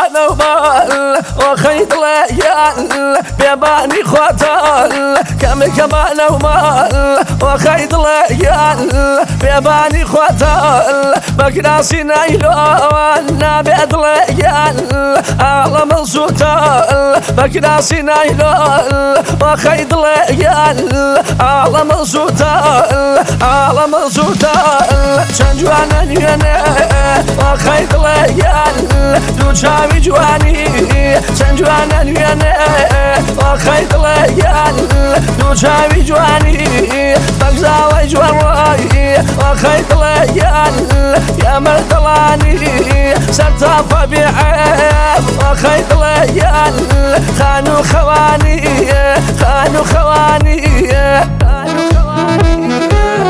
كمان ومال وخيط ليال بيباني خوتال كمان ومال وخيط ليال بيباني خوتال بقناسي نايلون نابد ليال عالم السوتال بقناسي نايلون وخيط ليال عالم السوتال عالم السوتال شنجوانا نيانا وخيط ليال دوشاوي جواني شنجوانا نيانا وخيط ليال دوشاوي جواني بقزاوي جواني وخيط ليال يا مرتلاني سرطافة بعيب وخيط ليال خانو خواني خانو خواني خانو خواني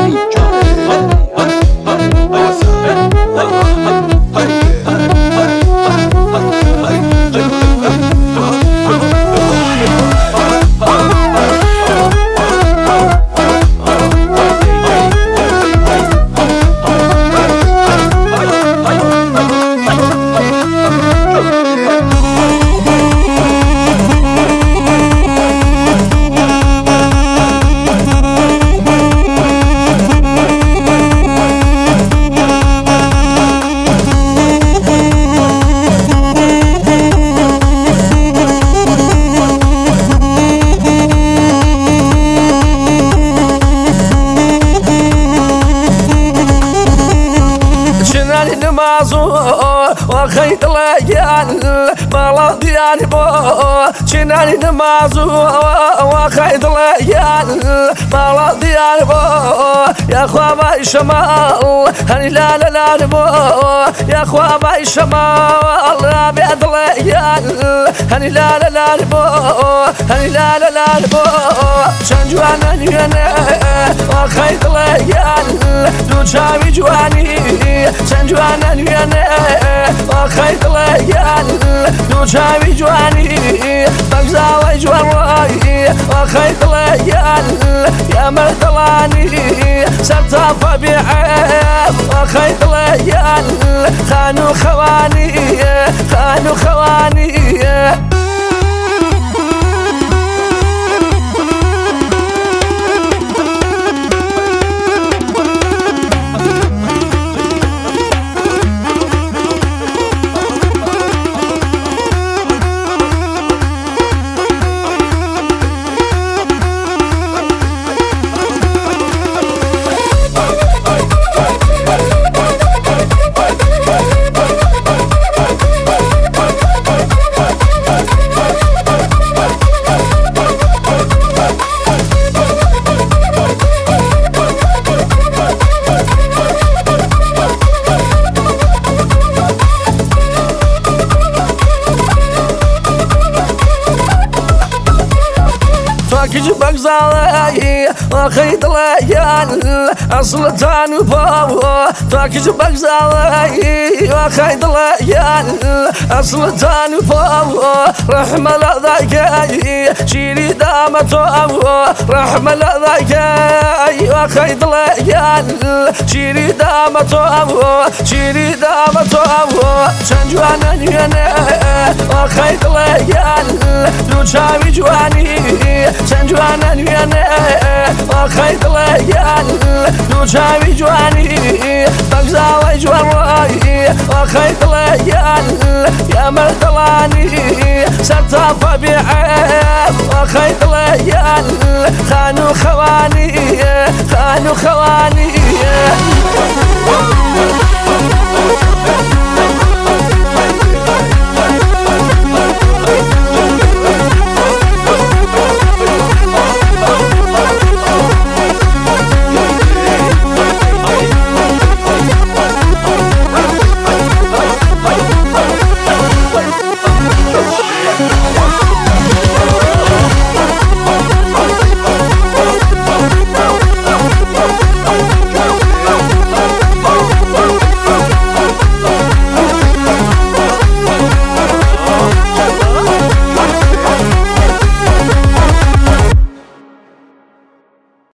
وخيط ليال مالا دياني بو شناني نمازو وخيط ليال مالا دياني بو يا خوابا شمال هني لا لا لا بو يا خوابا شمال لا بيد ليال هني لا لا لا بو هني لا لا لا بو شنجوانا نيانا وخيط ليال دوشاوي جواني شنجوانا نيانا وخيط ليال دوشاوي جواني بقزاوي جواني وخيط ليال يا مرتلاني سرطافة بعيب وخيط ليال خانو خواني خانو خواني كيجي بقزاوي وخيط ليال أصل تانو بابو كيجي بقزاوي وخيط ليال أصل تانو بابو رحمة لذاكي شيري دامتو رحمة لذاكي وخيط ليال شيري دامتو شيري دامتو شنجوانا نيانا وخيط ليال دوشاوي جواني شنجوانا نيانا وخيط ليال دوشاوي جواني بقزاوي جواني وخيط ليال يا مرتلاني سرطافة بعيب وخيط ليال خانو خواني خانو خواني